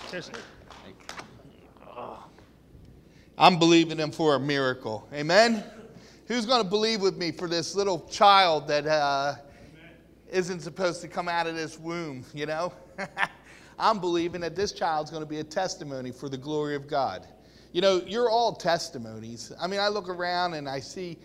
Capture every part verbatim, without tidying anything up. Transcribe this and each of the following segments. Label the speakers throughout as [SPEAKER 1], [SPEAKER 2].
[SPEAKER 1] I'm believing him for a miracle. Amen? Who's going to believe with me for this little child that uh, isn't supposed to come out of this womb, you know? I'm believing that this child's going to be a testimony for the glory of God. You know, you're all testimonies. I mean, I look around and I see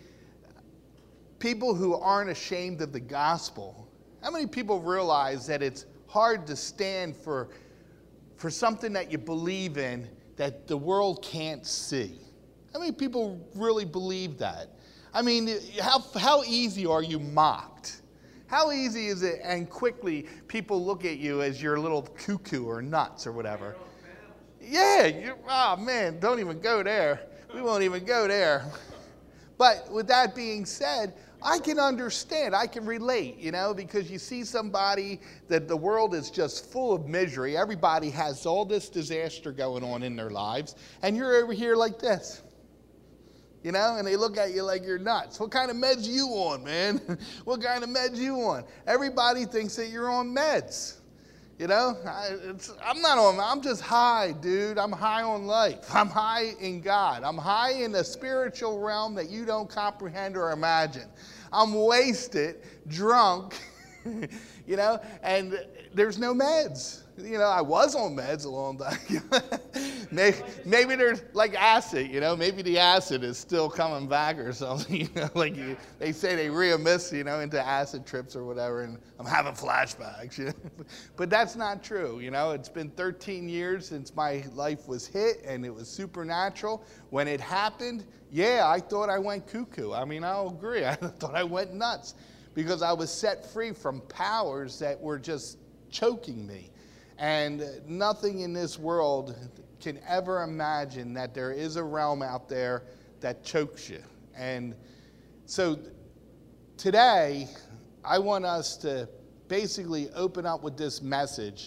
[SPEAKER 1] people who aren't ashamed of the gospel. How many people realize that it's hard to stand for, for something that you believe in that the world can't see? How many people really believe that? I mean, how, how easy are you mocked? How easy is it, and quickly people look at you as your little cuckoo or nuts or whatever. Yeah, you're, oh man, don't even go there. We won't even go there. But with that being said, I can understand, I can relate, you know, because you see somebody that the world is just full of misery. Everybody has all this disaster going on in their lives, and you're over here like this. You know, and they look at you like you're nuts. What kind of meds you on, man? What kind of meds you on? Everybody thinks that you're on meds. You know, I, it's, I'm not on, I'm just high, dude. I'm high on life. I'm high in God. I'm high in the spiritual realm that you don't comprehend or imagine. I'm wasted, drunk, you know, and there's no meds. You know, I was on meds a long time. maybe, maybe there's like acid, you know, maybe the acid is still coming back or something, you know, like you, they say they re-emiss, you know, into acid trips or whatever, and I'm having flashbacks, you know? But that's not true, you know. It's been thirteen years since my life was hit, and it was supernatural. When it happened, yeah, I thought I went cuckoo. I mean, I'll agree. I thought I went nuts because I was set free from powers that were just choking me. And nothing in this world can ever imagine that there is a realm out there that chokes you. And so today, I want us to basically open up with this message.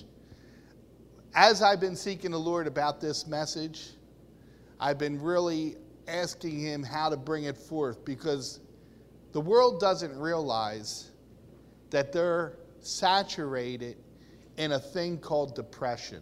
[SPEAKER 1] As I've been seeking the Lord about this message, I've been really asking him how to bring it forth, because the world doesn't realize that they're saturated in a thing called depression.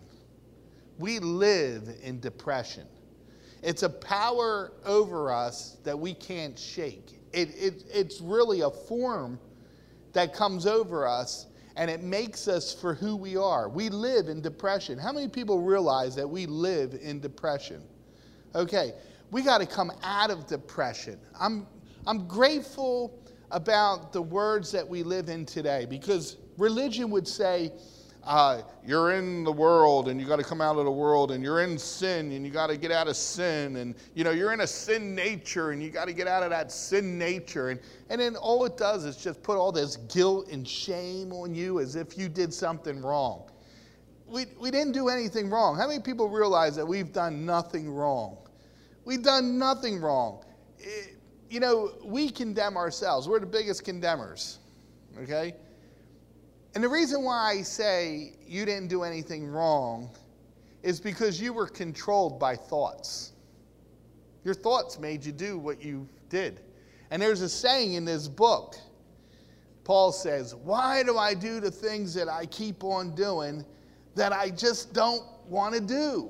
[SPEAKER 1] We live in depression. It's a power over us that we can't shake. It, it, it's really a form that comes over us, and it makes us for who we are. We live in depression. How many people realize that we live in depression? Okay, we got to come out of depression. I'm, I'm grateful about the words that we live in today, because religion would say, Uh, you're in the world and you got to come out of the world, and you're in sin and you got to get out of sin, and you know you're in a sin nature and you got to get out of that sin nature, and and then all it does is just put all this guilt and shame on you as if you did something wrong. We we didn't do anything wrong. How many people realize that we've done nothing wrong? We've done nothing wrong. It, you know, we condemn ourselves. We're the biggest condemners. Okay? And the reason why I say you didn't do anything wrong is because you were controlled by thoughts. Your thoughts made you do what you did. And there's a saying in this book. Paul says, why do I do the things that I keep on doing that I just don't want to do?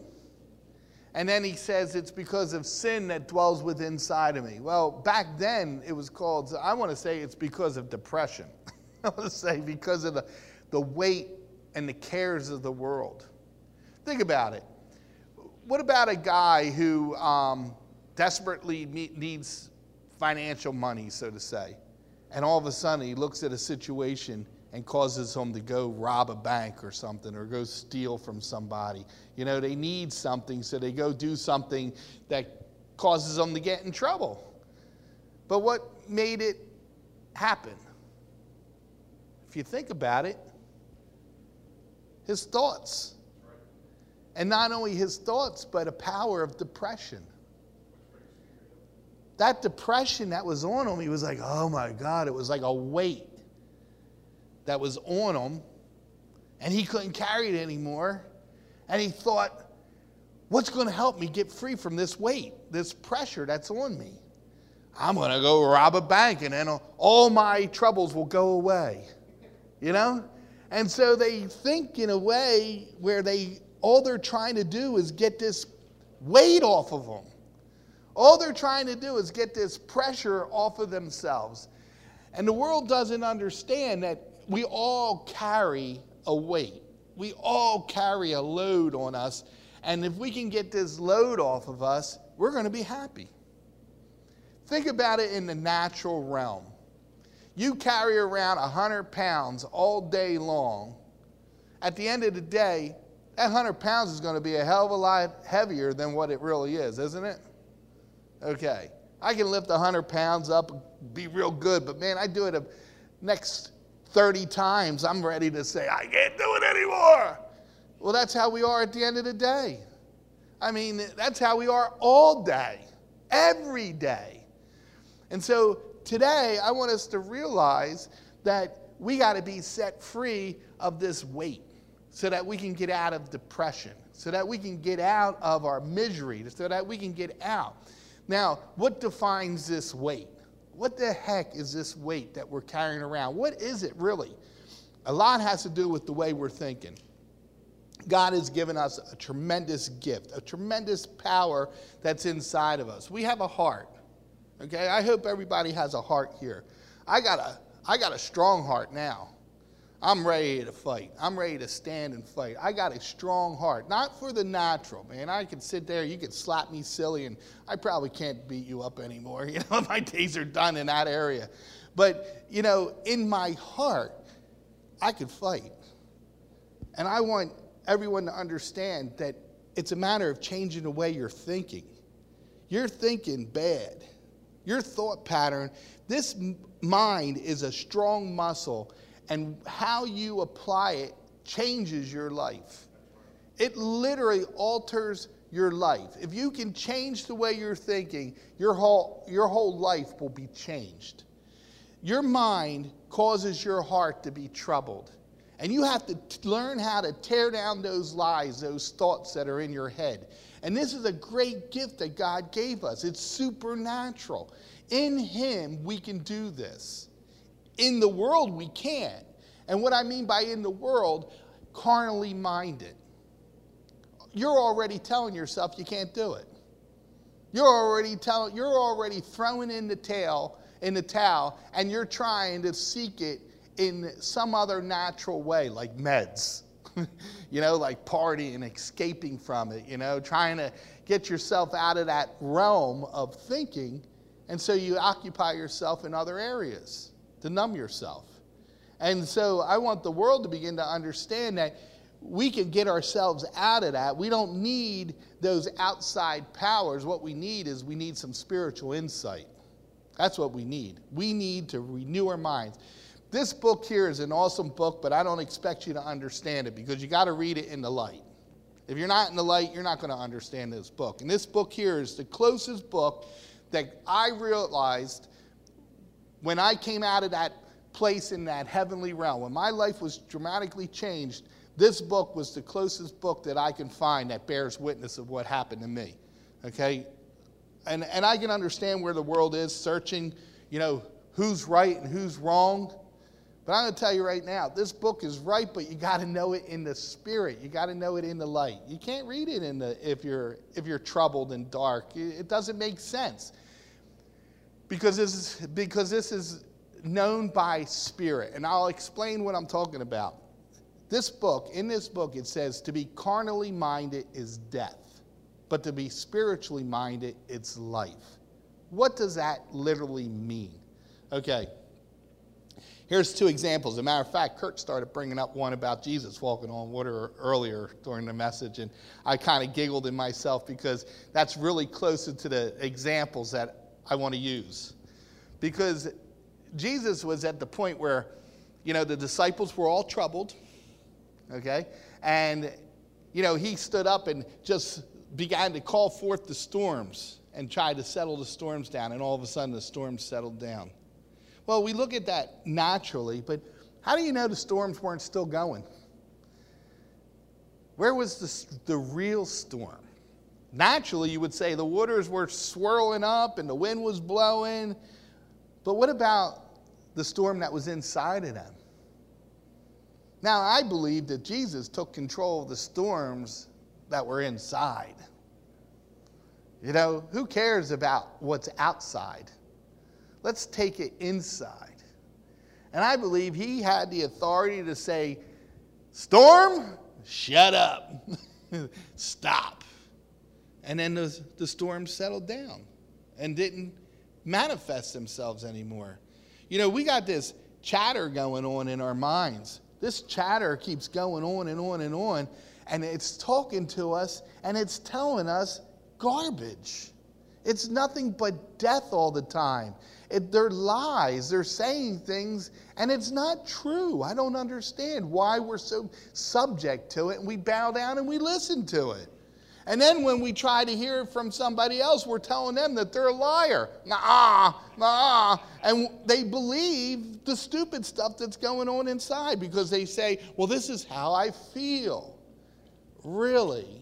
[SPEAKER 1] And then he says it's because of sin that dwells within inside of me. Well, back then it was called, I want to say it's because of depression. I want to say because of the, the weight and the cares of the world. Think about it. What about a guy who um, desperately meet, needs financial money, so to say, and all of a sudden he looks at a situation and causes him to go rob a bank or something, or go steal from somebody? You know, they need something, so they go do something that causes them to get in trouble. But what made it happen? If you think about it, his thoughts. And not only his thoughts, but a power of depression. That depression that was on him, he was like, oh my God, it was like a weight that was on him, and he couldn't carry it anymore. And he thought, what's going to help me get free from this weight, this pressure that's on me? I'm going to go rob a bank, and then all my troubles will go away. You know? And so they think in a way where they all they're trying to do is get this weight off of them. All they're trying to do is get this pressure off of themselves. And the world doesn't understand that we all carry a weight. We all carry a load on us. And if we can get this load off of us, we're going to be happy. Think about it in the natural realm. You carry around one hundred pounds all day long. At the end of the day, that one hundred pounds is going to be a hell of a lot heavier than what it really is, isn't it? Okay. I can lift one hundred pounds up and be real good, but man, I do it a next thirty times, I'm ready to say, I can't do it anymore. Well, that's how we are at the end of the day. I mean, that's how we are all day, every day. And so today, I want us to realize that we got to be set free of this weight so that we can get out of depression, so that we can get out of our misery, so that we can get out. Now, what defines this weight? What the heck is this weight that we're carrying around? What is it really? A lot has to do with the way we're thinking. God has given us a tremendous gift, a tremendous power that's inside of us. We have a heart. Okay, I hope everybody has a heart here. I got a, I got a strong heart now. I'm ready to fight. I'm ready to stand and fight. I got a strong heart. Not for the natural, man. I could sit there, you could slap me silly, and I probably can't beat you up anymore. You know, my days are done in that area. But, you know, in my heart, I could fight. And I want everyone to understand that it's a matter of changing the way you're thinking. You're thinking bad. Your thought pattern, this mind is a strong muscle, and how you apply it changes your life. It literally alters your life. If you can change the way you're thinking, your whole, your whole life will be changed. Your mind causes your heart to be troubled. And you have to t- learn how to tear down those lies, those thoughts that are in your head. And this is a great gift that God gave us. It's supernatural. In Him, we can do this. In the world, we can't. And what I mean by in the world, carnally minded. You're already telling yourself you can't do it. You're already telling, you're already throwing in the tail, in the towel, and you're trying to seek it in some other natural way, like meds. You know, like partying, escaping from it, you know, trying to get yourself out of that realm of thinking. And so you occupy yourself in other areas to numb yourself. And so I want the world to begin to understand that we can get ourselves out of that. We don't need those outside powers. What we need is we need some spiritual insight. That's what we need. We need to renew our minds. This book here is an awesome book, but I don't expect you to understand it because you got to read it in the light. If you're not in the light, you're not going to understand this book. And this book here is the closest book that I realized when I came out of that place in that heavenly realm. When my life was dramatically changed, this book was the closest book that I can find that bears witness of what happened to me. Okay? And, and I can understand where the world is searching, you know, who's right and who's wrong. But I'm going to tell you right now, this book is right, but you got to know it in the spirit. You got to know it in the light. You can't read it in the if you're if you're troubled and dark. It doesn't make sense. Because this is because this is known by spirit, and I'll explain what I'm talking about. This book, in this book, it says to be carnally minded is death, but to be spiritually minded, it's life. What does that literally mean? Okay. Here's two examples. As a matter of fact, Kurt started bringing up one about Jesus walking on water earlier during the message, and I kind of giggled in myself because that's really closer to the examples that I want to use. Because Jesus was at the point where, you know, the disciples were all troubled, okay? And, you know, he stood up and just began to call forth the storms and tried to settle the storms down, and all of a sudden the storms settled down. Well, we look at that naturally, but how do you know the storms weren't still going? Where was the, the real storm? Naturally, you would say the waters were swirling up and the wind was blowing, but what about the storm that was inside of them? Now, I believe that Jesus took control of the storms that were inside. You know, who cares about what's outside? Let's take it inside. And I believe he had the authority to say, storm, shut up. Stop. And then the, the storm settled down and didn't manifest themselves anymore. You know, we got this chatter going on in our minds. This chatter keeps going on and on and on, and it's talking to us, and it's telling us garbage. It's nothing but death all the time. It, they're lies. They're saying things, and it's not true. I don't understand why we're so subject to it, and we bow down and we listen to it. And then when we try to hear it from somebody else, we're telling them that they're a liar. Nah, nah. And they believe the stupid stuff that's going on inside because they say, well, this is how I feel. Really?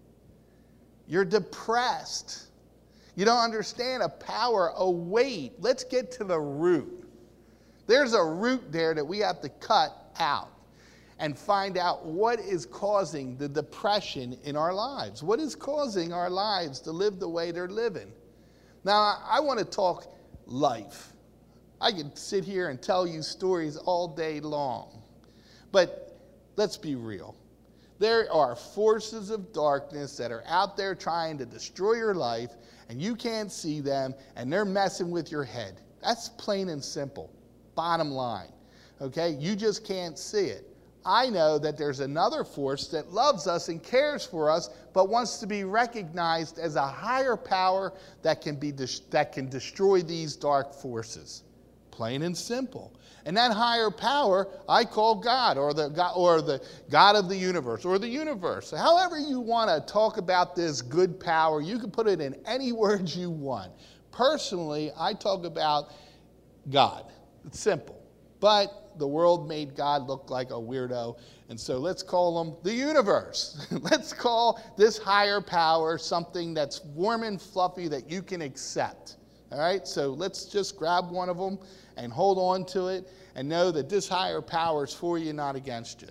[SPEAKER 1] You're depressed. You don't understand a power, a weight. Let's get to the root. There's a root there that we have to cut out and find out what is causing the depression in our lives. What is causing our lives to live the way they're living? Now, I want to talk life. I could sit here and tell you stories all day long. But let's be real. There are forces of darkness that are out there trying to destroy your life, and you can't see them, and they're messing with your head. That's plain and simple. Bottom line. Okay? You just can't see it. I know that there's another force that loves us and cares for us, but wants to be recognized as a higher power that can be that can destroy these dark forces. Plain and simple. And that higher power I call God, or the God, or the God of the universe, or the universe. However you want to talk about this good power, you can put it in any words you want. Personally, I talk about God. It's simple. But the world made God look like a weirdo, and so let's call him the universe. Let's call this higher power something that's warm and fluffy that you can accept. All right, so let's just grab one of them and hold on to it and know that this higher power is for you, not against you.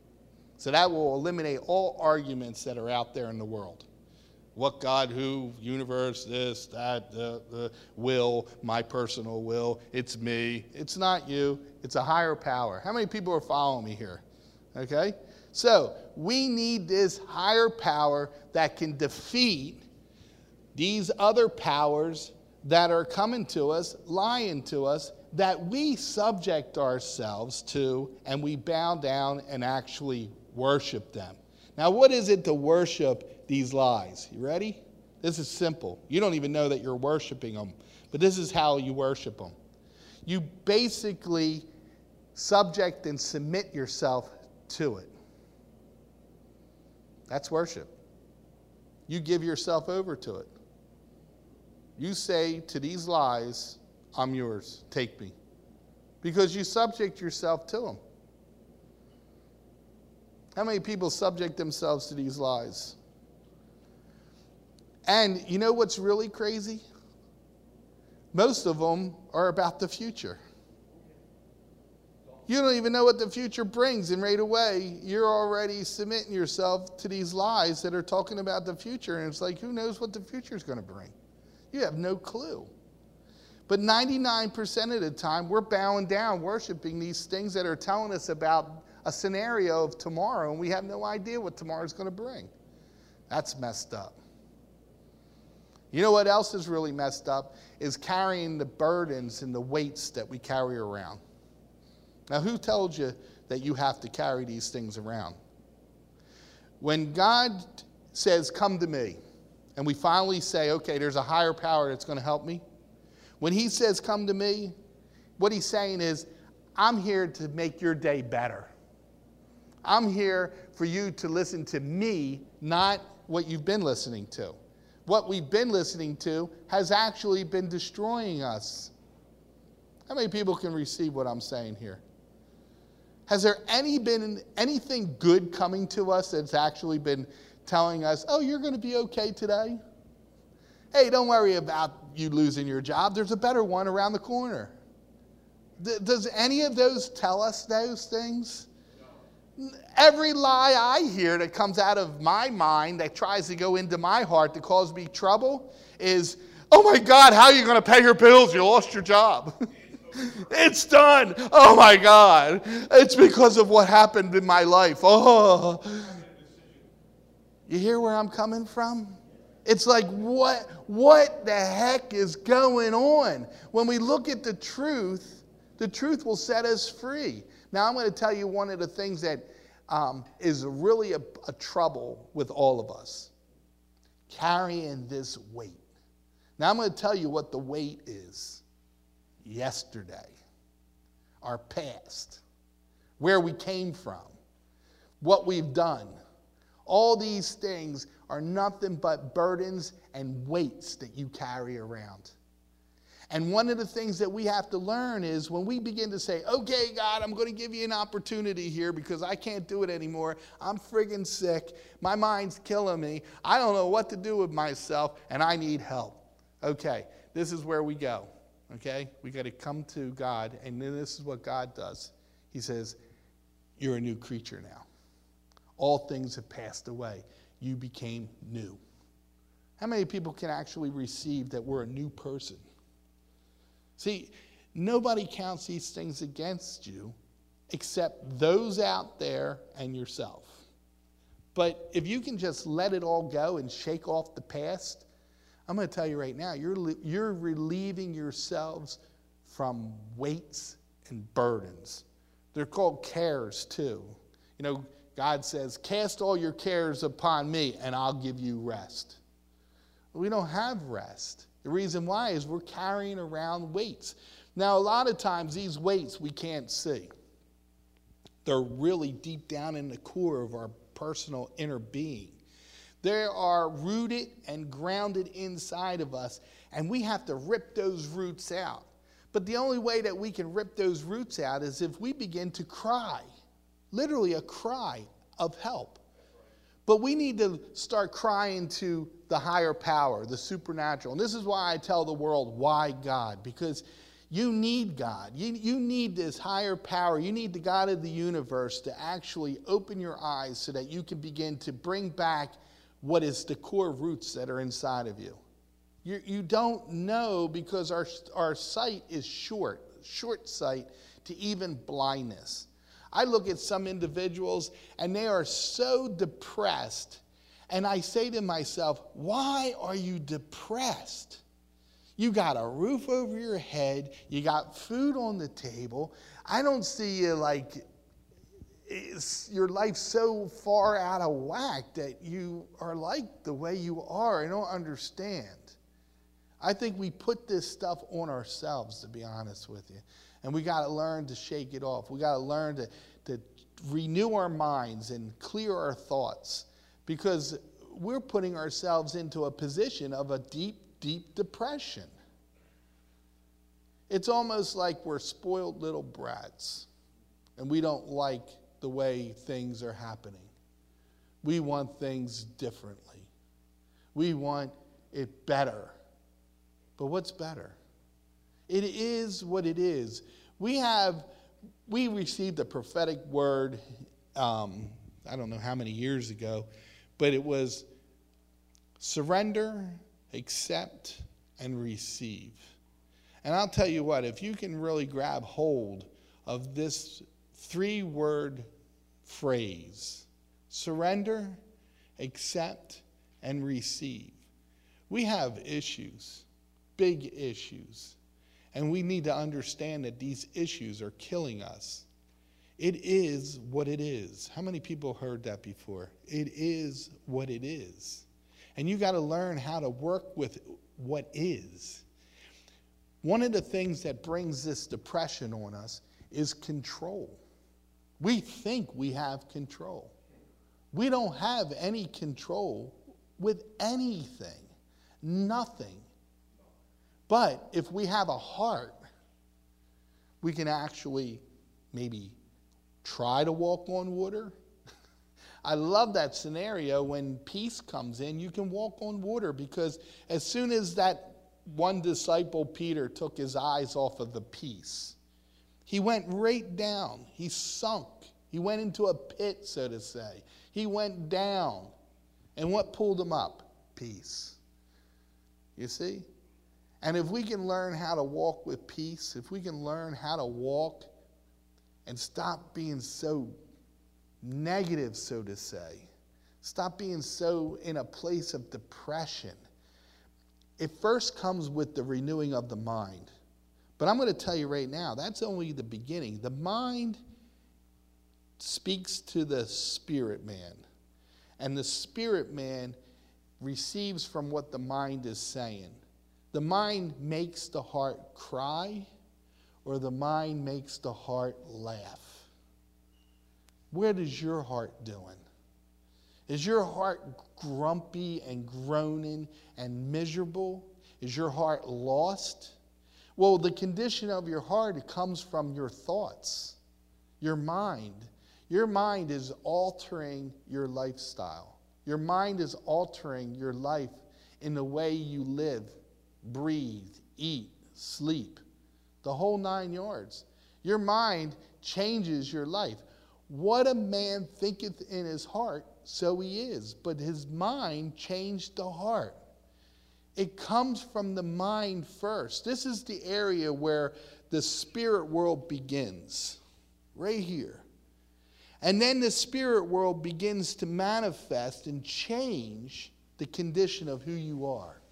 [SPEAKER 1] So that will eliminate all arguments that are out there in the world. What, God, who, universe, this, that, the, the will, my personal will, it's me. It's not you. It's a higher power. How many people are following me here? Okay? So we need this higher power that can defeat these other powers that are coming to us, lying to us, that we subject ourselves to, and we bow down and actually worship them. Now, what is it to worship these lies? You ready? This is simple. You don't even know that you're worshiping them, but this is how you worship them. You basically subject and submit yourself to it. That's worship. You give yourself over to it. You say to these lies, I'm yours, take me. Because you subject yourself to them. How many people subject themselves to these lies? And you know what's really crazy? Most of them are about the future. You don't even know what the future brings, and right away, you're already submitting yourself to these lies that are talking about the future, and it's like, who knows what the future is going to bring? You have no clue. But ninety-nine percent of the time, we're bowing down, worshiping these things that are telling us about a scenario of tomorrow, and we have no idea what tomorrow is going to bring. That's messed up. You know what else is really messed up? Is carrying the burdens and the weights that we carry around. Now, who told you that you have to carry these things around? When God says, come to me, and we finally say, okay, there's a higher power that's going to help me. When he says, come to me, what he's saying is, I'm here to make your day better. I'm here for you to listen to me, not what you've been listening to. What we've been listening to has actually been destroying us. How many people can receive what I'm saying here? Has there any been anything good coming to us that's actually been telling us, oh, you're going to be okay today? Hey, don't worry about you losing your job. There's a better one around the corner. Th- does any of those tell us those things? Every lie I hear that comes out of my mind that tries to go into my heart to cause me trouble is, oh my God, how are you going to pay your bills? You lost your job. It's done. Oh my God. It's because of what happened in my life. Oh. You hear where I'm coming from? It's like, what, what the heck is going on? When we look at the truth, the truth will set us free. Now, I'm going to tell you one of the things that um, is really a, a trouble with all of us. Carrying this weight. Now, I'm going to tell you what the weight is. Yesterday. Our past. Where we came from. What we've done. All these things are nothing but burdens and weights that you carry around. And one of the things that we have to learn is when we begin to say, okay, God, I'm going to give you an opportunity here because I can't do it anymore. I'm friggin' sick. My mind's killing me. I don't know what to do with myself, and I need help. Okay, this is where we go. Okay, we got to come to God, and then this is what God does. He says, you're a new creature now. All things have passed away. You became new. How many people can actually receive that we're a new person? See, nobody counts these things against you except those out there and yourself. But if you can just let it all go and shake off the past, I'm going to tell you right now, you're, you're relieving yourselves from weights and burdens. They're called cares too. You know, God says, cast all your cares upon me and I'll give you rest. We don't have rest. The reason why is we're carrying around weights. Now, a lot of times these weights we can't see. They're really deep down in the core of our personal inner being. They are rooted and grounded inside of us, and we have to rip those roots out. But the only way that we can rip those roots out is if we begin to cry. Literally a cry of help. But we need to start crying to the higher power, the supernatural. And this is why I tell the world, why God? Because you need God. You, you need this higher power. You need the God of the universe to actually open your eyes so that you can begin to bring back what is the core roots that are inside of you. You, you don't know because our, our sight is short, short sight to even blindness. I look at some individuals and they are so depressed. And I say to myself, why are you depressed? You got a roof over your head. You got food on the table. I don't see you like it's, your life's so far out of whack that you are like the way you are. I don't understand. I think we put this stuff on ourselves, to be honest with you. And we got to learn to shake it off. We got to learn to, to renew our minds and clear our thoughts because we're putting ourselves into a position of a deep, deep depression. It's almost like we're spoiled little brats and we don't like the way things are happening. We want things differently. We want it better. But what's better? It is what it is. We have, we received a prophetic word, um, I don't know how many years ago, but it was surrender, accept, and receive. And I'll tell you what, if you can really grab hold of this three-word phrase, surrender, accept, and receive, we have issues, big issues. And we need to understand that these issues are killing us. It is what it is. How many people heard that before? It is what it is. And you got to learn how to work with what is. One of the things that brings this depression on us is control. We think we have control. We don't have any control with anything. Nothing. But if we have a heart, we can actually maybe try to walk on water. I love that scenario when peace comes in, you can walk on water because as soon as that one disciple, Peter, took his eyes off of the peace, he went right down. He sunk He went into a pit, so to say. He went down. And what pulled him up? Peace. You see? And if we can learn how to walk with peace, if we can learn how to walk and stop being so negative, so to say, stop being so in a place of depression, it first comes with the renewing of the mind. But I'm going to tell you right now, that's only the beginning. The mind speaks to the spirit man, and the spirit man receives from what the mind is saying. The mind makes the heart cry, or the mind makes the heart laugh. Where is your heart doing? Is your heart grumpy and groaning and miserable? Is your heart lost? Well, the condition of your heart, it comes from your thoughts, your mind. Your mind is altering your lifestyle. Your mind is altering your life in the way you live, breathe, eat, sleep, the whole nine yards. Your mind changes your life. What a man thinketh in his heart, so he is. But his mind changed the heart. It comes from the mind first. This is the area where the spirit world begins, right here. And then the spirit world begins to manifest and change the condition of who you are.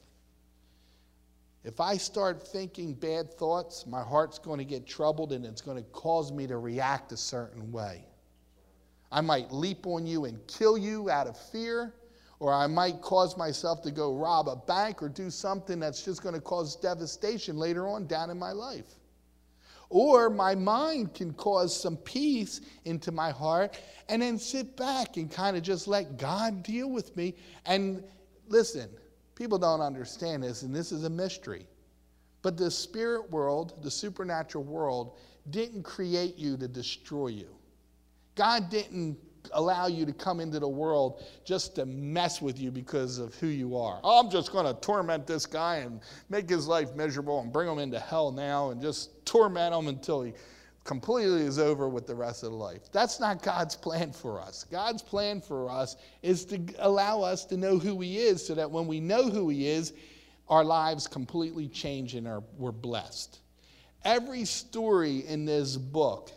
[SPEAKER 1] If I start thinking bad thoughts, my heart's going to get troubled and it's going to cause me to react a certain way. I might leap on you and kill you out of fear, or I might cause myself to go rob a bank or do something that's just going to cause devastation later on down in my life. Or my mind can cause some peace into my heart and then sit back and kind of just let God deal with me. And listen, people don't understand this, and this is a mystery. But the spirit world, the supernatural world, didn't create you to destroy you. God didn't allow you to come into the world just to mess with you because of who you are. Oh, I'm just going to torment this guy and make his life miserable and bring him into hell now and just torment him until he completely is over with the rest of the life. That's not God's plan for us. God's plan for us is to allow us to know who he is, so that when we know who he is, our lives completely change and are, we're blessed. Every story in this book,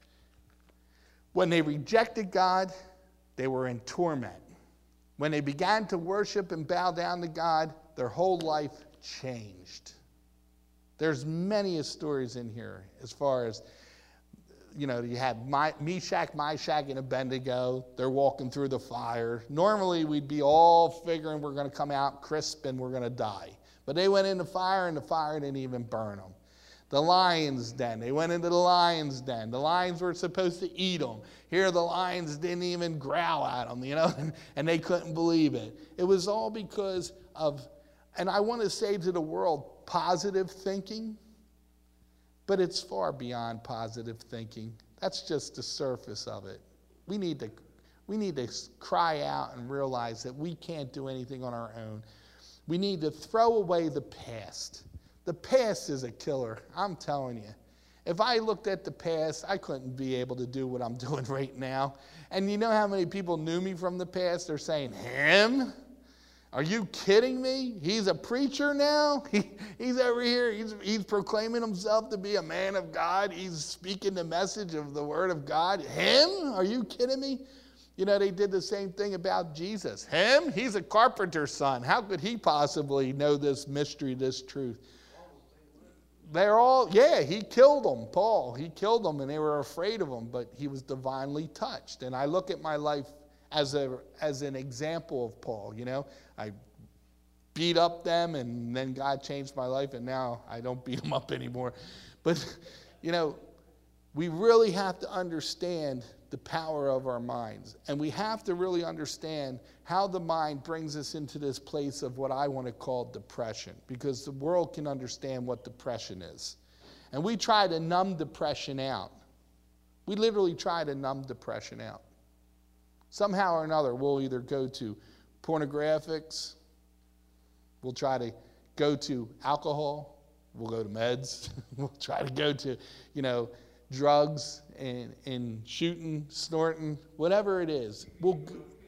[SPEAKER 1] when they rejected God, they were in torment. When they began to worship and bow down to God, their whole life changed. There's many stories in here as far as, you know, you had My, Meshach, Meshach, and Abednego. They're walking through the fire. Normally, we'd be all figuring we're going to come out crisp and we're going to die. But they went in the fire, and the fire didn't even burn them. The lion's den. They went into the lion's den. The lions were supposed to eat them. Here the lions didn't even growl at them, you know, and, and they couldn't believe it. It was all because of, and I want to say to the world, positive thinking, but it's far beyond positive thinking. That's just the surface of it. We need to, we need to cry out and realize that we can't do anything on our own. We need to throw away the past. The past is a killer, I'm telling you. If I looked at the past, I couldn't be able to do what I'm doing right now. And you know how many people knew me from the past? They're saying, him? Are you kidding me? He's a preacher now? He, he's over here, he's, he's proclaiming himself to be a man of God. He's speaking the message of the word of God. Him? Are you kidding me? You know, they did the same thing about Jesus. Him? He's a carpenter's son. How could he possibly know this mystery, this truth? They're all, yeah, he killed them, Paul. He killed them, and they were afraid of him, but he was divinely touched. And I look at my life as a as an example of Paul, you know. I beat up them, and then God changed my life, and now I don't beat them up anymore. But, you know, we really have to understand the power of our minds. And we have to really understand how the mind brings us into this place of what I want to call depression, because the world can understand what depression is. And we try to numb depression out. We literally try to numb depression out. Somehow or another, we'll either go to pornographics, we'll try to go to alcohol, we'll go to meds, we'll try to go to, you know, drugs and, and shooting, snorting, whatever it is. We'll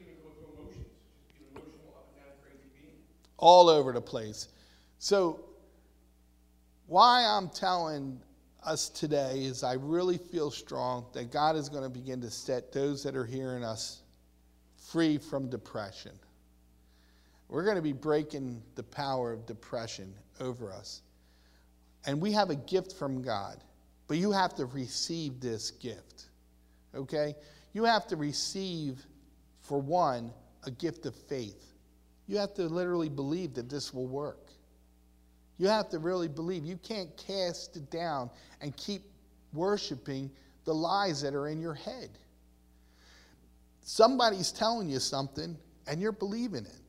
[SPEAKER 1] all over the place. So why I'm telling us today is I really feel strong that God is going to begin to set those that are hearing us free from depression. We're going to be breaking the power of depression over us. And we have a gift from God, but you have to receive this gift, okay? You have to receive, for one, a gift of faith. You have to literally believe that this will work. You have to really believe. You can't cast it down and keep worshiping the lies that are in your head. Somebody's telling you something, and you're believing it.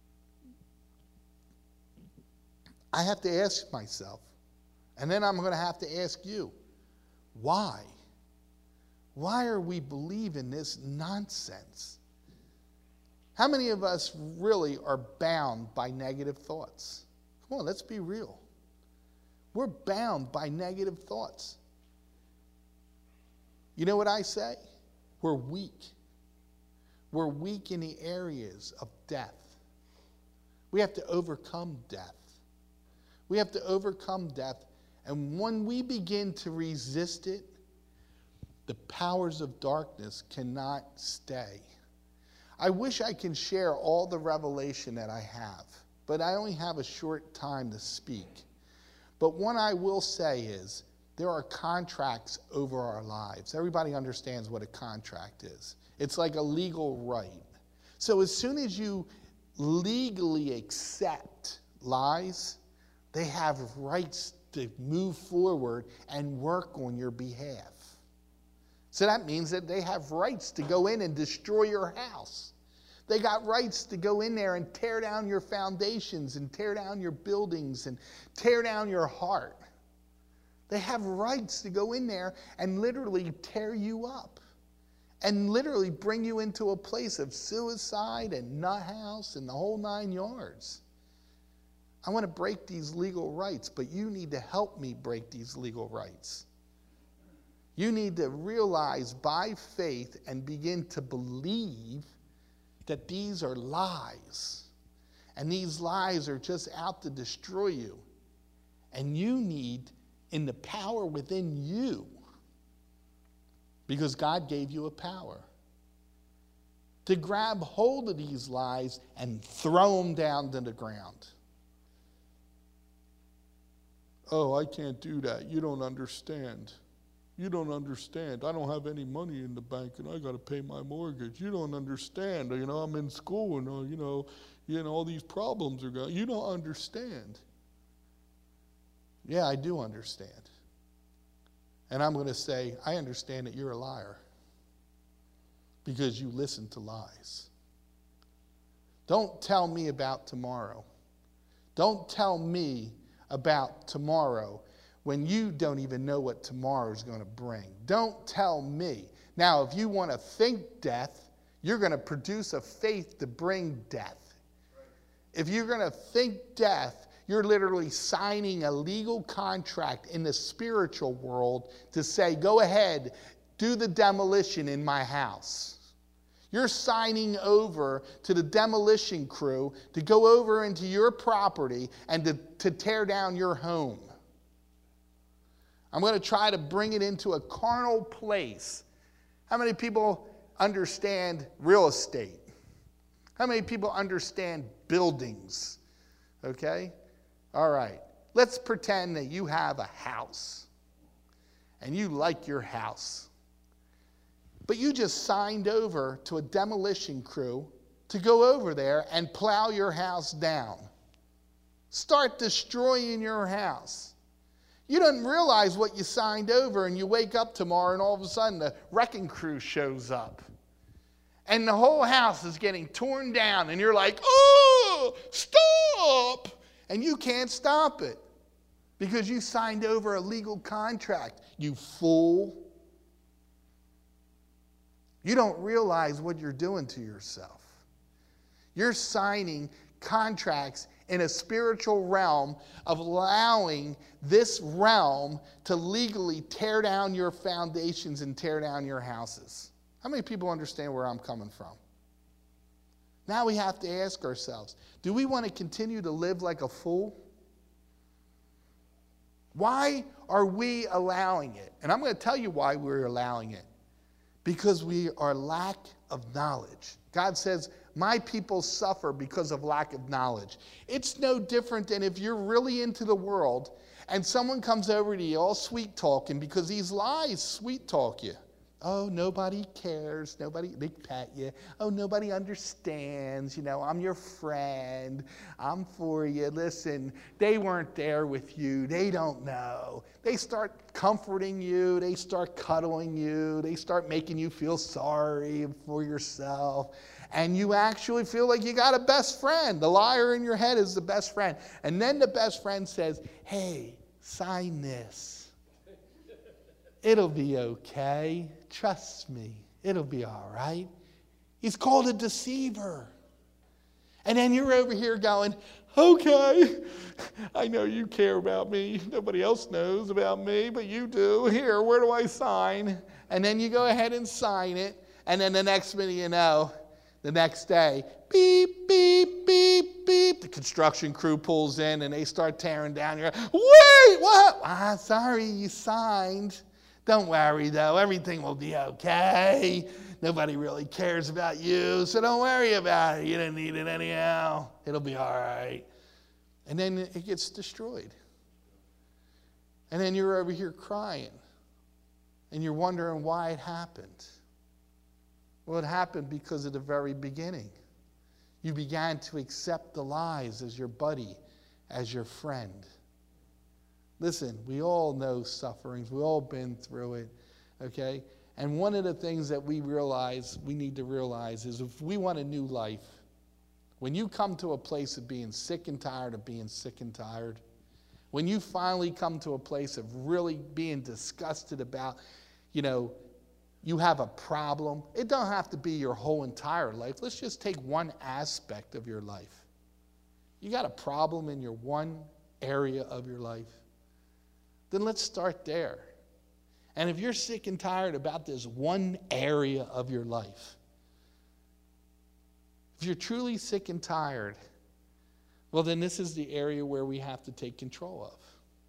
[SPEAKER 1] I have to ask myself, and then I'm going to have to ask you, why? Why are we believing this nonsense? How many of us really are bound by negative thoughts? Come on, let's be real. We're bound by negative thoughts. You know what I say? We're weak. We're weak in the areas of death. We have to overcome death. We have to overcome death. And when we begin to resist it, the powers of darkness cannot stay. I wish I can share all the revelation that I have, but I only have a short time to speak. But what I will say is, there are contracts over our lives. Everybody understands what a contract is. It's like a legal right. So as soon as you legally accept lies, they have rights to move forward and work on your behalf. So that means that they have rights to go in and destroy your house. They got rights to go in there and tear down your foundations and tear down your buildings and tear down your heart. They have rights to go in there and literally tear you up and literally bring you into a place of suicide and nut house and the whole nine yards. I want to break these legal rights, but you need to help me break these legal rights. You need to realize by faith and begin to believe that these are lies. And these lies are just out to destroy you. And you need, in the power within you, because God gave you a power, to grab hold of these lies and throw them down to the ground. Oh, I can't do that. You don't understand. You don't understand. I don't have any money in the bank, and I got to pay my mortgage. You don't understand. You know, I'm in school, and uh, you know, you know, all these problems are going. You don't understand. Yeah, I do understand. And I'm going to say, I understand that you're a liar because you listen to lies. Don't tell me about tomorrow. Don't tell me about tomorrow when you don't even know what tomorrow is going to bring. Don't tell me. Now, if you want to think death, you're going to produce a faith to bring death. If you're going to think death, you're literally signing a legal contract in the spiritual world to say, go ahead, do the demolition in my house. You're signing over to the demolition crew to go over into your property and to, to tear down your home. I'm going to try to bring it into a carnal place. How many people understand real estate? How many people understand buildings? Okay? All right. Let's pretend that you have a house and you like your house. But you just signed over to a demolition crew to go over there and plow your house down. Start destroying your house. You don't realize what you signed over, and you wake up tomorrow and all of a sudden the wrecking crew shows up. And the whole house is getting torn down, and you're like, oh, stop! And you can't stop it because you signed over a legal contract, you fool. You don't realize what you're doing to yourself. You're signing contracts in a spiritual realm of allowing this realm to legally tear down your foundations and tear down your houses. How many people understand where I'm coming from? Now we have to ask ourselves, do we want to continue to live like a fool? Why are we allowing it? And I'm going to tell you why we're allowing it. Because we are lack of knowledge. God says, my people suffer because of lack of knowledge. It's no different than if you're really into the world and someone comes over to you all sweet talking, because these lies sweet talk you. Oh, nobody cares. Nobody, they pet you. Oh, nobody understands. You know, I'm your friend. I'm for you. Listen, they weren't there with you. They don't know. They start comforting you. They start cuddling you. They start making you feel sorry for yourself. And you actually feel like you got a best friend. The liar in your head is the best friend. And then the best friend says, hey, sign this. It'll be okay. Trust me. It'll be all right. He's called a deceiver. And then you're over here going, okay, I know you care about me. Nobody else knows about me, but you do. Here, where do I sign? And then you go ahead and sign it. And then the next minute you know, the next day, beep, beep, beep, beep. The construction crew pulls in and they start tearing down. You're like, wait, what? Ah, sorry, you signed. Don't worry, though. Everything will be okay. Nobody really cares about you, so don't worry about it. You don't need it anyhow. It'll be all right. And then it gets destroyed. And then you're over here crying. And you're wondering why it happened. Well, it happened because at the very beginning, you began to accept the lies as your buddy, as your friend. Listen, we all know sufferings. We've all been through it, okay? And one of the things that we realize, we need to realize, is if we want a new life, when you come to a place of being sick and tired of being sick and tired, when you finally come to a place of really being disgusted about, you know, you have a problem, it don't have to be your whole entire life. Let's just take one aspect of your life. You got a problem in your one area of your life. Then let's start there. And if you're sick and tired about this one area of your life, if you're truly sick and tired, well, then this is the area where we have to take control of.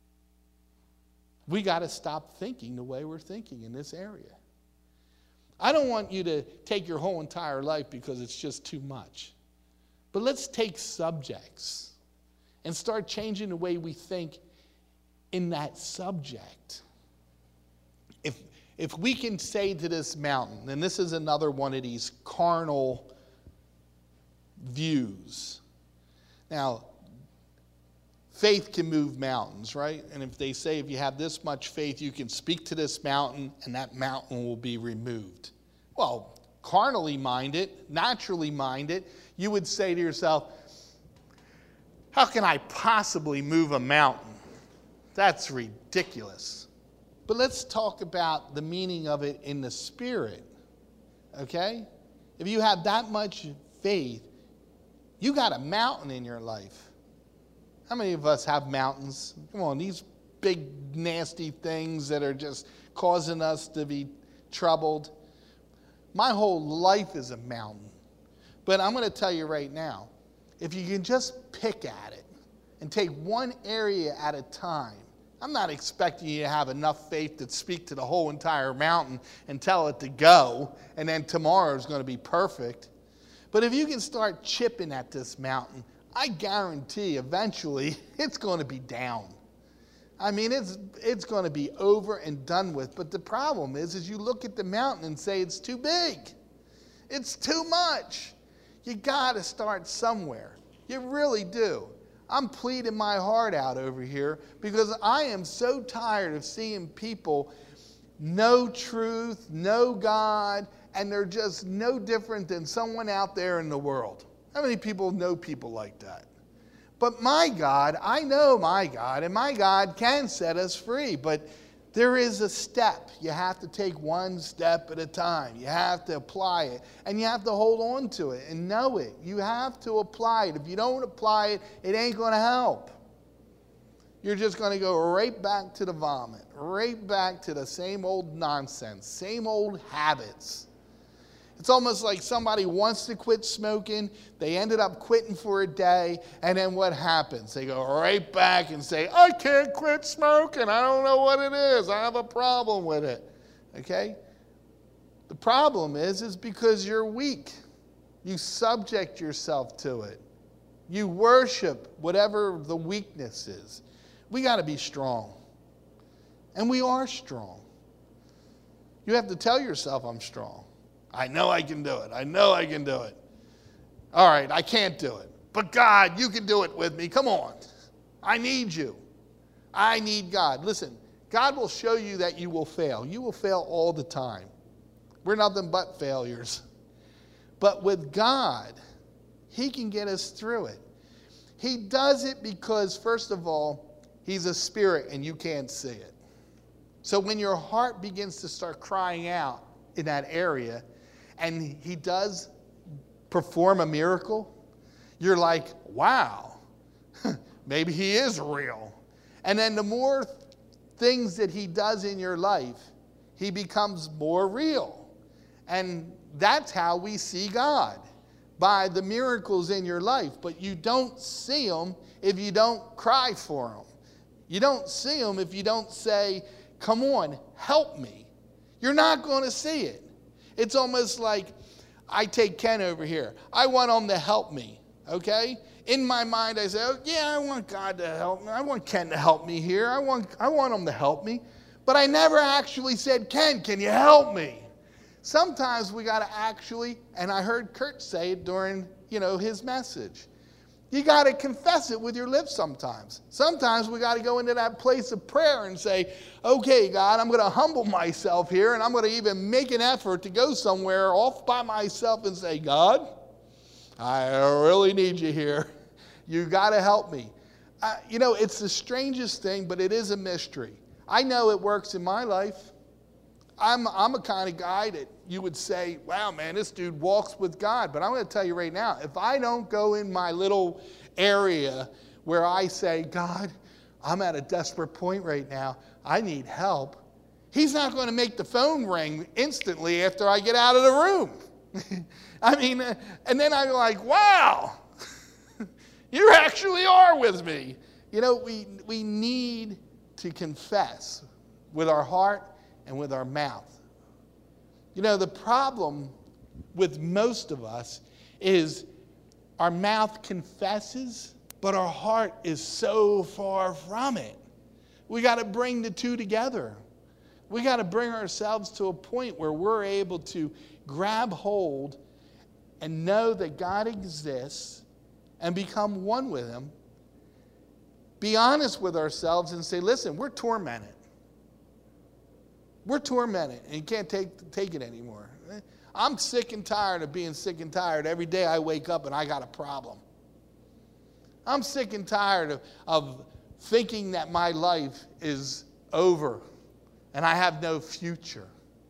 [SPEAKER 1] We got to stop thinking the way we're thinking in this area. I don't want you to take your whole entire life because it's just too much. But let's take subjects and start changing the way we think in that subject. If, if we can say to this mountain, and this is another one of these carnal views. Now, faith can move mountains, right? And if they say if you have this much faith, you can speak to this mountain and that mountain will be removed. Well, carnally minded, naturally minded, you would say to yourself, how can I possibly move a mountain? That's ridiculous. But let's talk about the meaning of it in the spirit, okay? If you have that much faith, you got a mountain in your life. How many of us have mountains? Come on, these big, nasty things that are just causing us to be troubled. My whole life is a mountain. But I'm going to tell you right now, if you can just pick at it and take one area at a time, I'm not expecting you to have enough faith to speak to the whole entire mountain and tell it to go, and then tomorrow is going to be perfect. But if you can start chipping at this mountain, I guarantee eventually it's going to be down. I mean, it's it's going to be over and done with. But the problem is, is you look at the mountain and say it's too big. It's too much. You got to start somewhere. You really do. I'm pleading my heart out over here because I am so tired of seeing people know truth, know God, and they're just no different than someone out there in the world. How many people know people like that? But my God, I know my God, and my God can set us free. But There is a step. You have to take one step at a time. You have to apply it. And you have to hold on to it and know it. You have to apply it. If you don't apply it, it ain't going to help. You're just going to go right back to the vomit. Right back to the same old nonsense. Same old habits. It's almost like somebody wants to quit smoking. They ended up quitting for a day. And then what happens? They go right back and say, I can't quit smoking. I don't know what it is. I have a problem with it. Okay? The problem is, is because you're weak. You subject yourself to it. You worship whatever the weakness is. We got to be strong. And we are strong. You have to tell yourself, I'm strong. I know I can do it. I know I can do it. All right, I can't do it. But God, you can do it with me. Come on. I need you. I need God. Listen, God will show you that you will fail. You will fail all the time. We're nothing but failures. But with God, He can get us through it. He does it because, first of all, He's a spirit and you can't see it. So when your heart begins to start crying out in that area, and He does perform a miracle, you're like, wow, maybe He is real. And then the more things that He does in your life, He becomes more real. And that's how we see God, by the miracles in your life. But you don't see them if you don't cry for them. You don't see them if you don't say, come on, help me. You're not going to see it. It's almost like I take Ken over here. I want him to help me, okay? In my mind, I say, oh, yeah, I want God to help me. I want Ken to help me here. I want, I want him to help me. But I never actually said, Ken, can you help me? Sometimes we got to actually, and I heard Kurt say it during, you know, his message. You got to confess it with your lips sometimes. Sometimes we got to go into that place of prayer and say, okay, God, I'm going to humble myself here, and I'm going to even make an effort to go somewhere off by myself and say, God, I really need you here. You got to help me. Uh, you know, it's the strangest thing, but it is a mystery. I know it works in my life. I'm, I'm a kind of guy that you would say, wow, man, this dude walks with God. But I'm going to tell you right now, if I don't go in my little area where I say, God, I'm at a desperate point right now. I need help. He's not going to make the phone ring instantly after I get out of the room. I mean, and then I'm like, wow, you actually are with me. You know, we, we need to confess with our heart and with our mouth. You know, the problem with most of us is our mouth confesses, but our heart is so far from it. We got to bring the two together. We got to bring ourselves to a point where we're able to grab hold and know that God exists and become one with Him. Be honest with ourselves and say, listen, we're tormented. We're tormented, and you can't take, take it anymore. I'm sick and tired of being sick and tired. Every day I wake up and I got a problem. I'm sick and tired of, of thinking that my life is over and I have no future.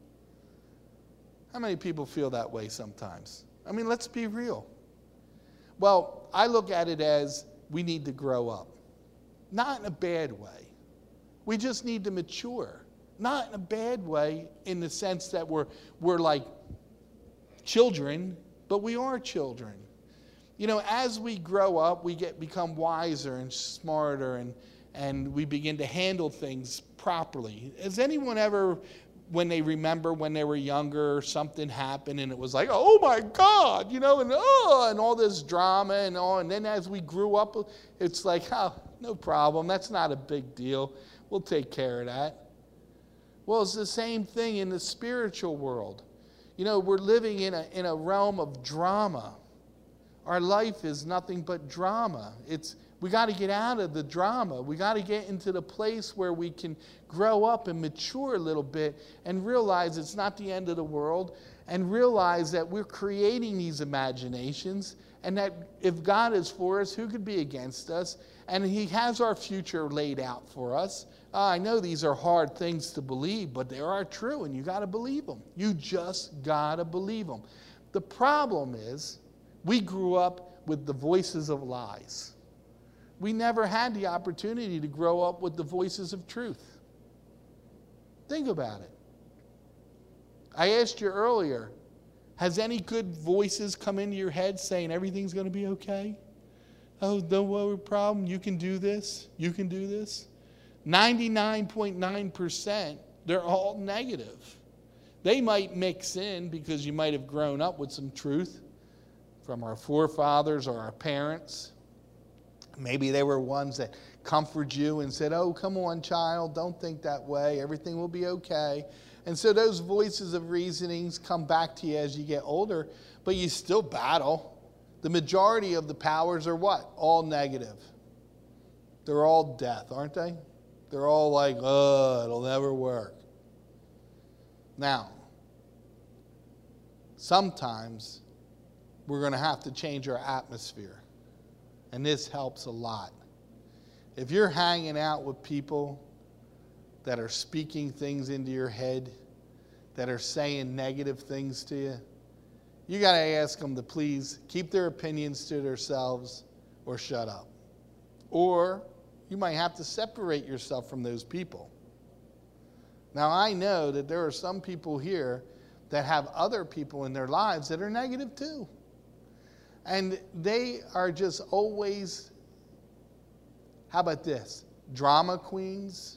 [SPEAKER 1] How many people feel that way sometimes? I mean, let's be real. Well, I look at it as we need to grow up. Not in a bad way. We just need to mature. Not in a bad way in the sense that we're, we're like children, but we are children. You know, as we grow up, we get become wiser and smarter, and, and we begin to handle things properly. Has anyone ever, when they remember when they were younger, something happened and it was like, oh my God, you know, and oh, and all this drama and all, and then as we grew up, it's like, oh, no problem, that's not a big deal. We'll take care of that. Well, it's the same thing in the spiritual world. You know, we're living in a, in a realm of drama. Our life is nothing but drama. It's, we got to get out of the drama. We got to get into the place where we can grow up and mature a little bit and realize it's not the end of the world, and realize that we're creating these imaginations And that if God is for us, who could be against us? And he has our future laid out for us. Uh, I know these are hard things to believe, but they are true, and you got to believe them. You just got to believe them. The problem is we grew up with the voices of lies. We never had the opportunity to grow up with the voices of truth. Think about it. I asked you earlier, has any good voices come into your head saying everything's going to be okay? Oh, no worry, problem. You can do this. You can do this. ninety-nine point nine percent, they're all negative. They might mix in because you might have grown up with some truth from our forefathers or our parents. Maybe they were ones that comforted you and said, oh, come on, child, don't think that way. Everything will be okay. And so those voices of reasonings come back to you as you get older, but you still battle. The majority of the powers are what? All negative. They're all death, aren't they? They're all like, oh, it'll never work. Now, sometimes we're going to have to change our atmosphere. And this helps a lot. If you're hanging out with people that are speaking things into your head, that are saying negative things to you, you got to ask them to please keep their opinions to themselves or shut up. Or you might have to separate yourself from those people. Now, I know that there are some people here that have other people in their lives that are negative too. And they are just always, how about this? Drama queens.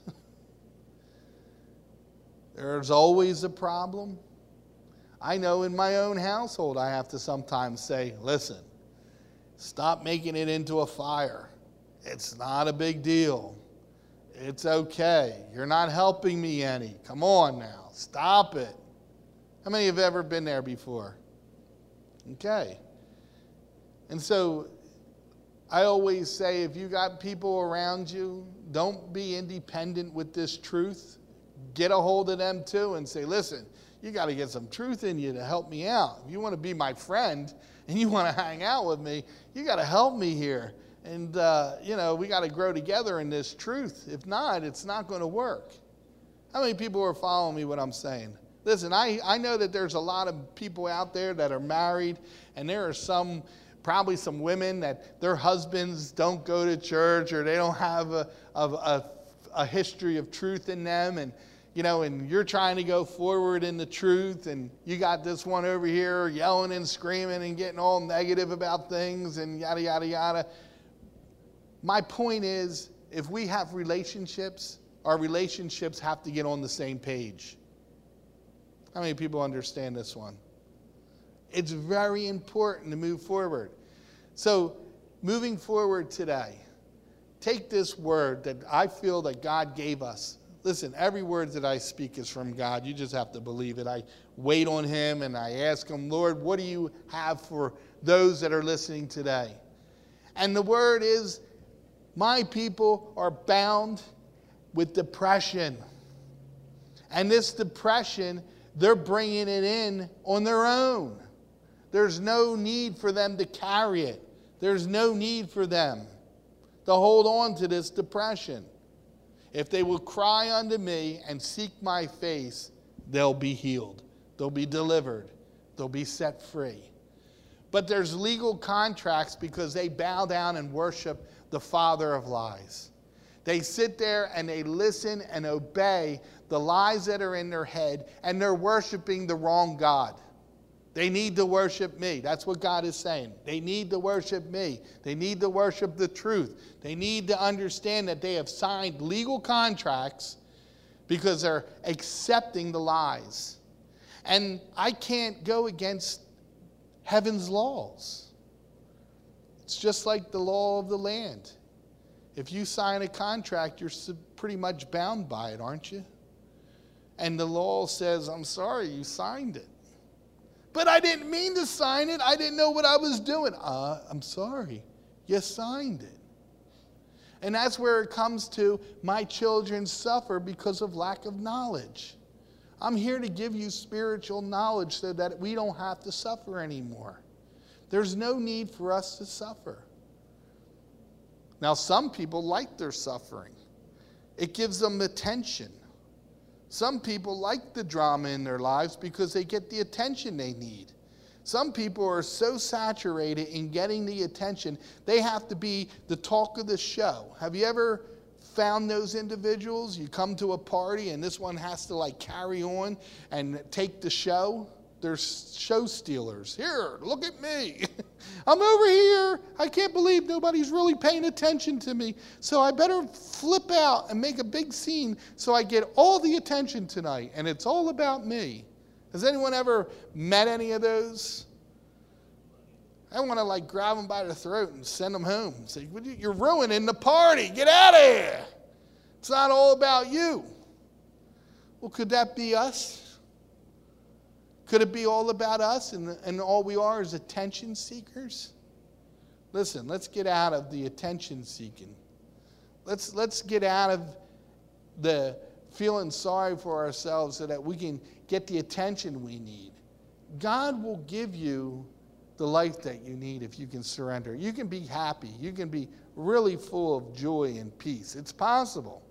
[SPEAKER 1] There's always a problem. I know in my own household I have to sometimes say, listen, stop making it into a fire. It's not a big deal. It's okay. You're not helping me any. Come on now. Stop it. How many have ever been there before? Okay. And so I always say, if you got people around you, don't be independent with this truth. Get a hold of them too and say, listen, you got to get some truth in you to help me out. If you want to be my friend and you want to hang out with me, you got to help me here. And, uh, you know, we got to grow together in this truth. If not, it's not going to work. How many people are following me what I'm saying? Listen, I, I know that there's a lot of people out there that are married, and there are some, probably some women that their husbands don't go to church or they don't have a, a, a, a history of truth in them. And, you know, and you're trying to go forward in the truth, and you got this one over here yelling and screaming and getting all negative about things and yada, yada, yada. My point is, if we have relationships, our relationships have to get on the same page. How many people understand this one? It's very important to move forward. So, moving forward today, take this word that I feel that God gave us. Listen, every word that I speak is from God. You just have to believe it. I wait on him and I ask him, Lord, what do you have for those that are listening today? And the word is, my people are bound with depression. And this depression, they're bringing it in on their own. There's no need for them to carry it. There's no need for them to hold on to this depression. If they will cry unto me and seek my face, they'll be healed. They'll be delivered. They'll be set free. But there's legal contracts because they bow down and worship the father of lies. They sit there and they listen and obey the lies that are in their head, and they're worshiping the wrong God. They need to worship me. That's what God is saying. They need to worship me. They need to worship the truth. They need to understand that they have signed legal contracts because they're accepting the lies. And I can't go against heaven's laws. It's just like the law of the land. If you sign a contract, you're pretty much bound by it, aren't you? And the law says, I'm sorry, you signed it. But I didn't mean to sign it. I didn't know what I was doing. Uh, I'm sorry, you signed it. And that's where it comes to, my children suffer because of lack of knowledge. I'm here to give you spiritual knowledge so that we don't have to suffer anymore. There's no need for us to suffer. Now, some people like their suffering. It gives them attention. Some people like the drama in their lives because they get the attention they need. Some people are so saturated in getting the attention, they have to be the talk of the show. Have you ever found those individuals? You come to a party and this one has to like carry on and take the show. They're show stealers. Here, look at me. I'm over here. I can't believe nobody's really paying attention to me. So I better flip out and make a big scene so I get all the attention tonight. And it's all about me. Has anyone ever met any of those? I want to like grab them by the throat and send them home. Say, you're ruining the party. Get out of here. It's not all about you. Well, could that be us? Could it be all about us and, and all we are is attention seekers? Listen, let's get out of the attention seeking. Let's, let's get out of the feeling sorry for ourselves so that we can get the attention we need. God will give you the life that you need if you can surrender. You can be happy. You can be really full of joy and peace. It's possible.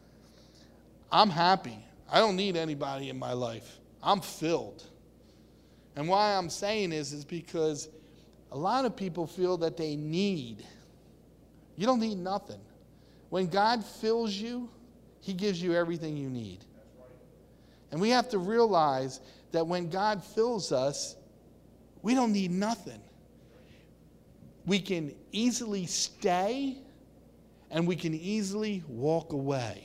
[SPEAKER 1] I'm happy. I don't need anybody in my life. I'm filled. And why I'm saying this is because a lot of people feel that they need. You don't need nothing. When God fills you, he gives you everything you need. And we have to realize that when God fills us, we don't need nothing. We can easily stay and we can easily walk away.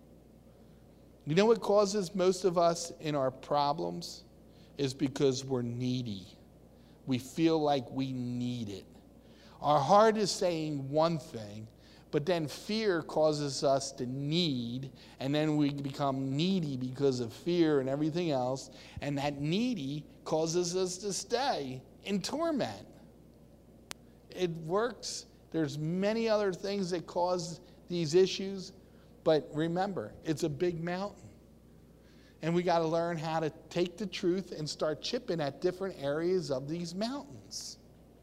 [SPEAKER 1] You know what causes most of us in our problems? Is because we're needy. We feel like we need it. Our heart is saying one thing, but then fear causes us to need, and then we become needy because of fear and everything else, and that needy causes us to stay in torment. It works. There's many other things that cause these issues, but remember, it's a big mountain. And we got to learn how to take the truth and start chipping at different areas of these mountains.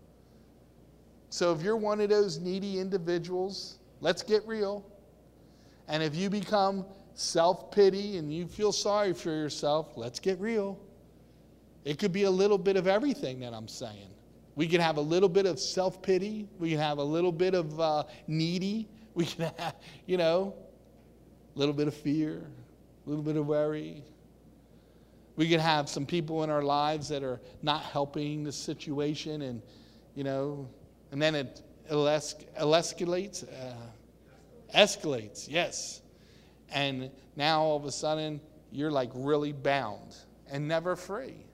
[SPEAKER 1] So if you're one of those needy individuals, let's get real. And if you become self-pity and you feel sorry for yourself, let's get real. It could be a little bit of everything that I'm saying. We can have a little bit of self-pity. We can have a little bit of uh, needy. We can have, you know, a little bit of fear, a little bit of worry. We can have some people in our lives that are not helping the situation, and, you know, and then it escalates, uh, escalates, yes. And now all of a sudden, you're like really bound and never free.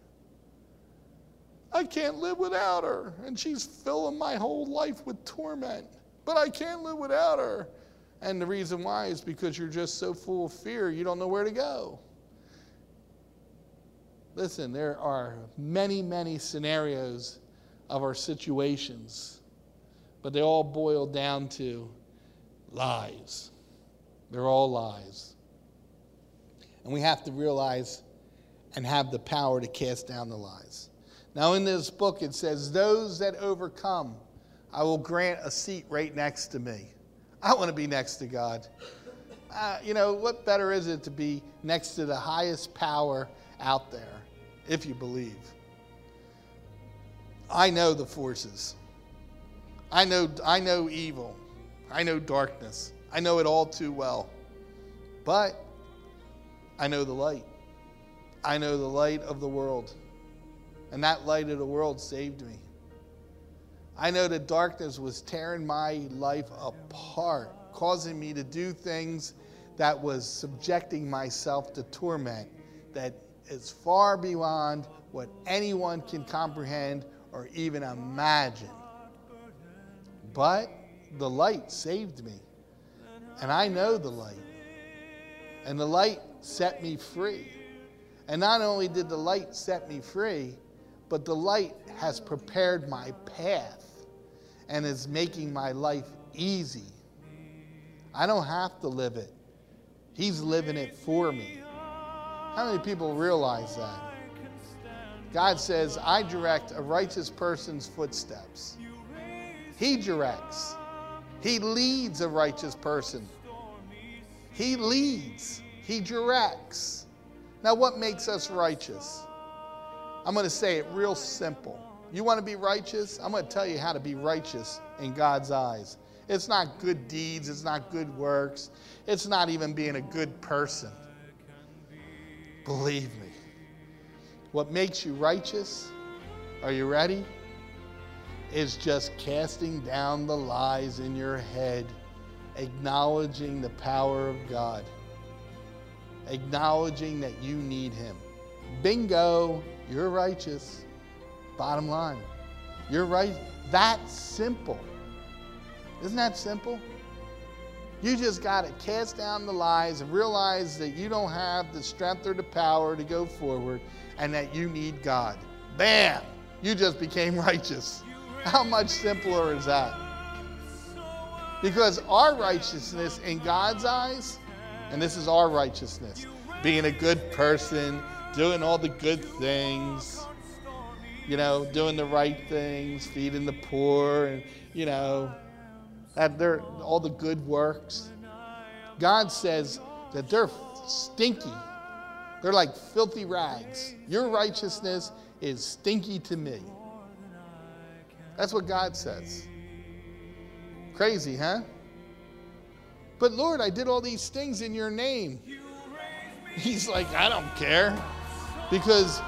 [SPEAKER 1] I can't live without her, and she's filling my whole life with torment, but I can't live without her. And the reason why is because you're just so full of fear, you don't know where to go. Listen, there are many, many scenarios of our situations, but they all boil down to lies. They're all lies. And we have to realize and have the power to cast down the lies. Now in this book it says, those that overcome, I will grant a seat right next to me. I want to be next to God. Uh, you know, what better is it to be next to the highest power out there, if you believe. I know the forces. I know, I know evil. I know darkness. I know it all too well. But I know the light. I know the light of the world. And that light of the world saved me. I know that darkness was tearing my life apart, causing me to do things that was subjecting myself to torment that is far beyond what anyone can comprehend or even imagine. But the light saved me. And I know the light. And the light set me free. And not only did the light set me free, but the light has prepared my path and is making my life easy. I don't have to live it. He's living it for me. How many people realize that? God says, I direct a righteous person's footsteps. He directs. He leads a righteous person. He leads. He directs. Now, what makes us righteous? I'm going to say it real simple. You want to be righteous? I'm going to tell you how to be righteous in God's eyes. It's not good deeds. It's not good works. It's not even being a good person. Believe me. What makes you righteous, are you ready? Is just casting down the lies in your head, acknowledging the power of God, acknowledging that you need Him. Bingo, you're righteous. Bottom line, you're right. That's simple. Isn't that simple? You just got to cast down the lies and realize that you don't have the strength or the power to go forward and that you need God. Bam! You just became righteous. How much simpler is that? Because our righteousness in God's eyes, and this is our righteousness, being a good person, doing all the good things, you know, doing the right things, feeding the poor, and, you know, that they're all the good works. God says that they're stinky. They're like filthy rags. Your righteousness is stinky to me. That's what God says. Crazy, huh? But Lord, I did all these things in your name. He's like, I don't care. Because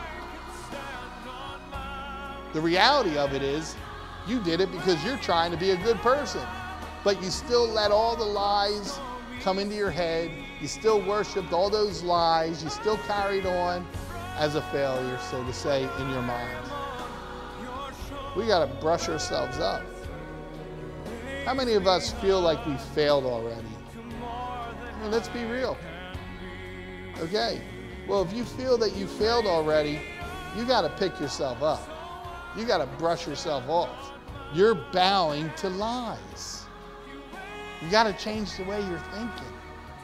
[SPEAKER 1] the reality of it is, you did it because you're trying to be a good person. But you still let all the lies come into your head. You still worshiped all those lies. You still carried on as a failure, so to say, in your mind. We got to brush ourselves up. How many of us feel like we failed already? I mean, let's be real. Okay. Well, if you feel that you failed already, you got to pick yourself up. You got to brush yourself off. You're bowing to lies. You got to change the way you're thinking.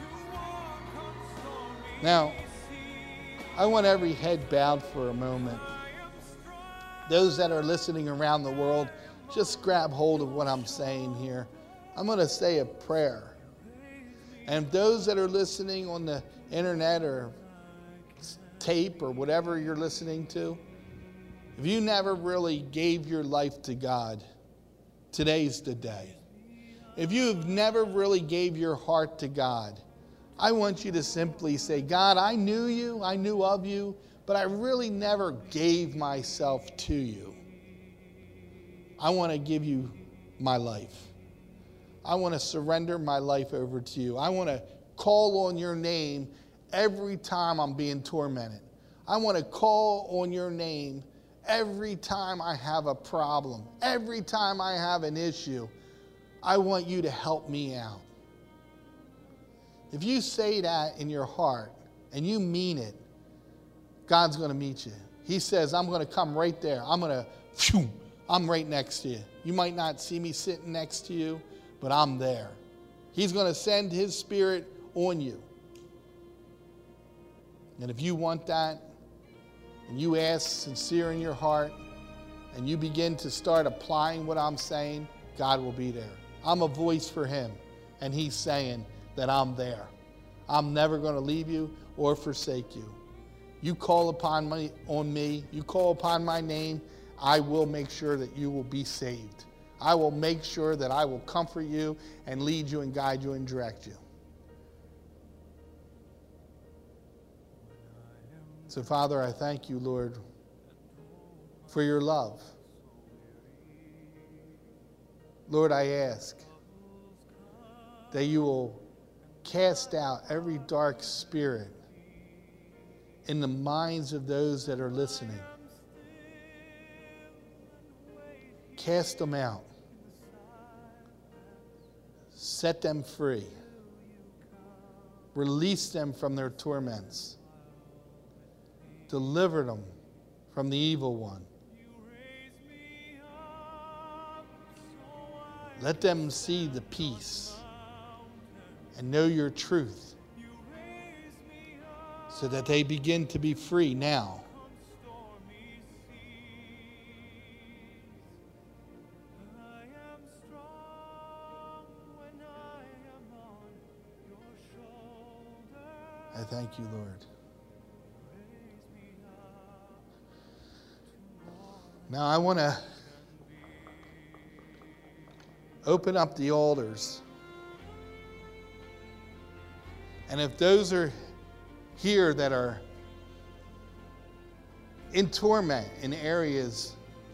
[SPEAKER 1] Now, I want every head bowed for a moment. Those that are listening around the world, just grab hold of what I'm saying here. I'm going to say a prayer. And those that are listening on the internet or tape or whatever you're listening to, if you never really gave your life to God, today's the day. If you've never really gave your heart to God, I want you to simply say, God, I knew you, I knew of you, but I really never gave myself to you. I want to give you my life. I want to surrender my life over to you. I want to call on your name every time I'm being tormented. I want to call on your name every time I have a problem, every time I have an issue. I want you to help me out. If you say that in your heart and you mean it, God's going to meet you. He says, I'm going to come right there. I'm going to, phew, I'm right next to you. You might not see me sitting next to you, but I'm there. He's going to send His Spirit on you. And if you want that, and you ask sincere in your heart, and you begin to start applying what I'm saying, God will be there. I'm a voice for Him, and He's saying that I'm there. I'm never going to leave you or forsake you. You call upon me, on me, you call upon my name, I will make sure that you will be saved. I will make sure that I will comfort you and lead you and guide you and direct you. So, Father, I thank you, Lord, for your love. Lord, I ask that you will cast out every dark spirit in the minds of those that are listening. Cast them out. Set them free. Release them from their torments. Deliver them from the evil one. Let them see the peace and know your truth so that they begin to be free now. I thank you, Lord. Now I want to open up the altars. And if those are here that are in torment in areas,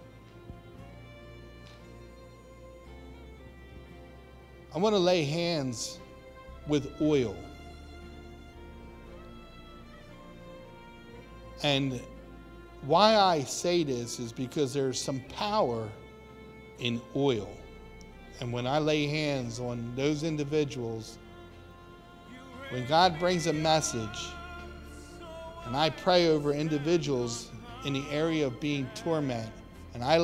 [SPEAKER 1] I want to lay hands with oil. And why I say this is because there's some power in oil. And when I lay hands on those individuals, when God brings a message, and I pray over individuals in the area of being tormented, and I